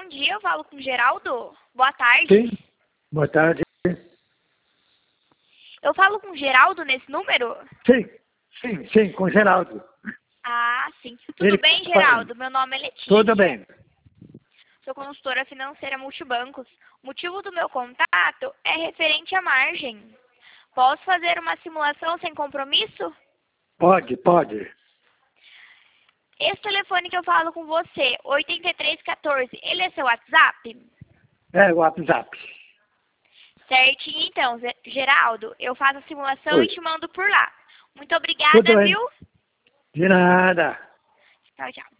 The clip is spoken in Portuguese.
dia, eu falo com o Geraldo. Boa tarde. Sim, boa tarde. Eu falo com o Geraldo nesse número? Sim, com o Geraldo. Ah, sim. Tudo Ele bem, tá falando. Geraldo? Meu nome é Letícia. Tudo bem. Sou consultora financeira multibancos. O motivo do meu contato é referente à margem. Posso fazer uma simulação sem compromisso? Pode. Esse telefone que eu falo com você, 8314, ele é seu WhatsApp? É o WhatsApp. Certinho, então, Geraldo, eu faço a simulação Oi. e te mando por lá. Muito obrigada, Tudo bem. viu? De nada. Tchau, tchau.